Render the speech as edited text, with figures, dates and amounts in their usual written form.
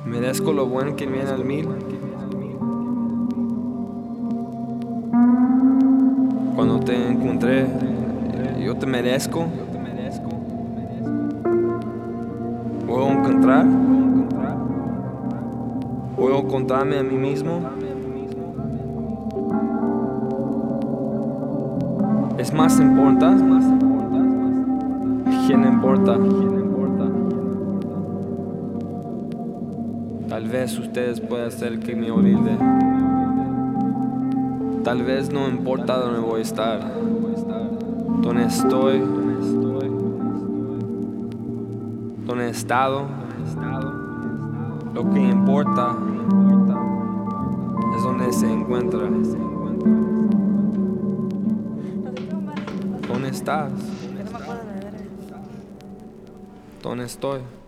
Merezco lo bueno que viene al mil. Cuando te encontré, yo te merezco. Puedo encontrarme a mí mismo. Es más importa quién importa. Tal vez ustedes puedan hacer que me olvide. Tal vez no importa dónde voy a estar, dónde estoy, dónde he estado. Lo que importa es dónde se encuentra. ¿Dónde estás? Que no me acuerdo de ver. ¿Dónde estoy?